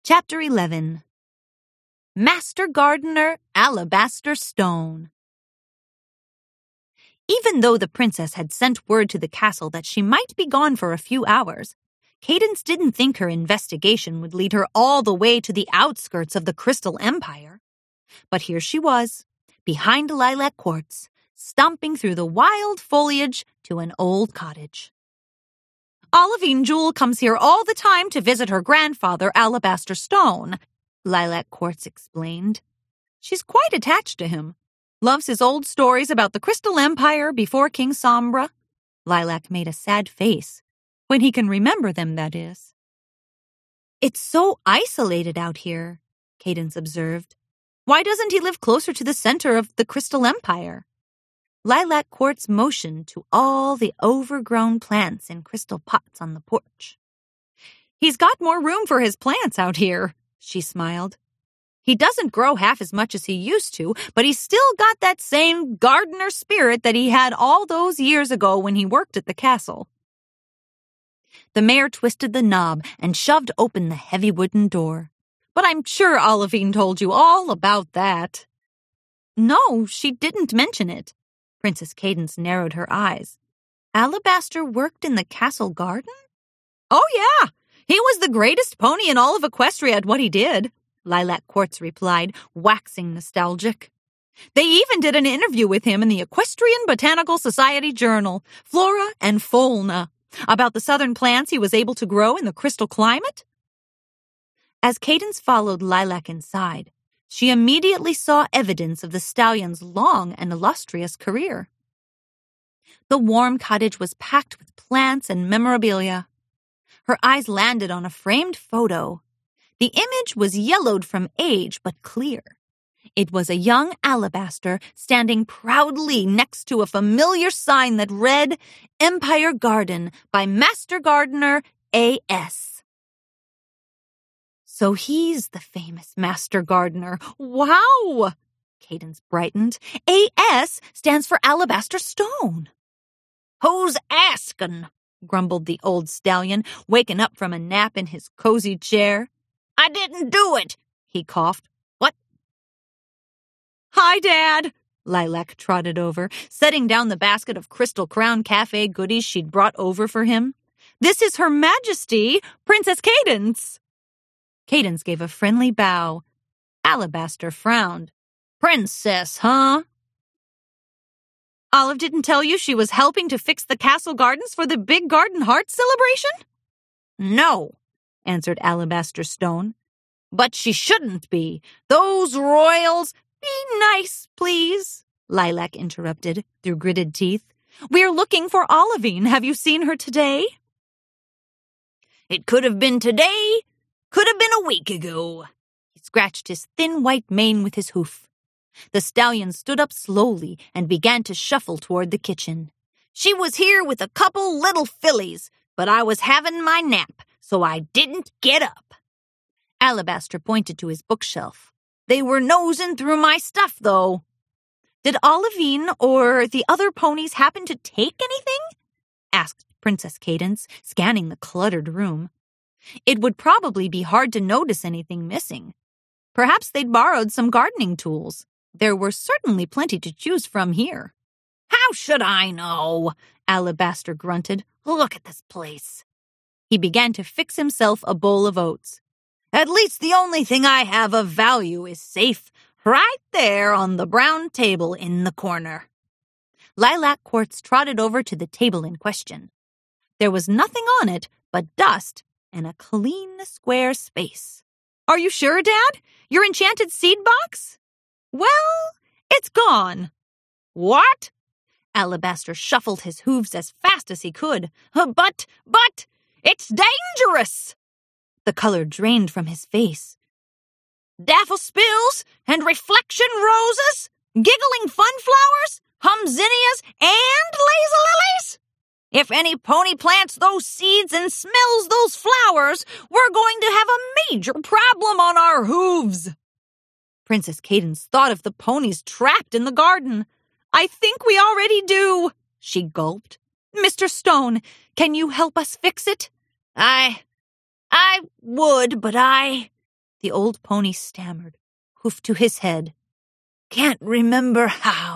Chapter 11. Master Gardener Alabaster Stone. Even though the princess had sent word to the castle that she might be gone for a few hours, Cadence didn't think her investigation would lead her all the way to the outskirts of the Crystal Empire. But here she was, behind Lilac Quartz, stomping through the wild foliage to an old cottage. Olivine Jewel comes here all the time to visit her grandfather, Alabaster Stone, Lilac Quartz explained. She's quite attached to him. Loves his old stories about the Crystal Empire before King Sombra. Lilac made a sad face. When he can remember them, that is. It's so isolated out here, Cadence observed. Why doesn't he live closer to the center of the Crystal Empire? Lilac Quartz motioned to all the overgrown plants in crystal pots on the porch. He's got more room for his plants out here, she smiled. He doesn't grow half as much as he used to, but he's still got that same gardener spirit that he had all those years ago when he worked at the castle. The mayor twisted the knob and shoved open the heavy wooden door. But I'm sure Olivine told you all about that. No, she didn't mention it. Princess Cadence narrowed her eyes. Alabaster worked in the castle garden? Oh, yeah. He was the greatest pony in all of Equestria at what he did, Lilac Quartz replied, waxing nostalgic. They even did an interview with him in the Equestrian Botanical Society journal, Flora and Fauna, about the southern plants he was able to grow in the crystal climate. As Cadence followed Lilac inside, she immediately saw evidence of the stallion's long and illustrious career. The warm cottage was packed with plants and memorabilia. Her eyes landed on a framed photo. The image was yellowed from age, but clear. It was a young Alabaster standing proudly next to a familiar sign that read, Empire Garden by Master Gardener A.S. So he's the famous Master Gardener. Wow! Cadence brightened. A.S. stands for Alabaster Stone. Who's askin'? Grumbled the old stallion, waking up from a nap in his cozy chair. I didn't do it, he coughed. What? Hi, Dad, Lilac trotted over, setting down the basket of Crystal Crown Cafe goodies she'd brought over for him. This is Her Majesty, Princess Cadence. Cadence gave a friendly bow. Alabaster frowned. Princess, huh? Olive didn't tell you she was helping to fix the castle gardens for the Big Garden Heart celebration? No, answered Alabaster Stone. But she shouldn't be. Those royals— Be nice, please, Lilac interrupted through gritted teeth. We're looking for Olivine. Have you seen her today? It could have been today. Could have been a week ago. He scratched his thin white mane with his hoof. The stallion stood up slowly and began to shuffle toward the kitchen. She was here with a couple little fillies, but I was having my nap, so I didn't get up. Alabaster pointed to his bookshelf. They were nosing through my stuff, though. Did Olivine or the other ponies happen to take anything? Asked Princess Cadence, scanning the cluttered room. It would probably be hard to notice anything missing. Perhaps they'd borrowed some gardening tools. There were certainly plenty to choose from here. How should I know? Alabaster grunted. Look at this place. He began to fix himself a bowl of oats. At least the only thing I have of value is safe right there on the brown table in the corner. Lilac Quartz trotted over to the table in question. There was nothing on it but dust and a clean square space. Are you sure, Dad? Your enchanted seed box? Well, it's gone. What? Alabaster shuffled his hooves as fast as he could. But, it's dangerous! The color drained from his face. Daffodil spills and reflection roses, giggling funflowers, humzinnias, and lazy lilies? If any pony plants those seeds and smells those flowers, we're going to have a major problem on our hooves. Princess Cadence thought of the ponies trapped in the garden. I think we already do, she gulped. Mr. Stone, can you help us fix it? I would, but I The old pony stammered, hoof to his head. Can't remember how.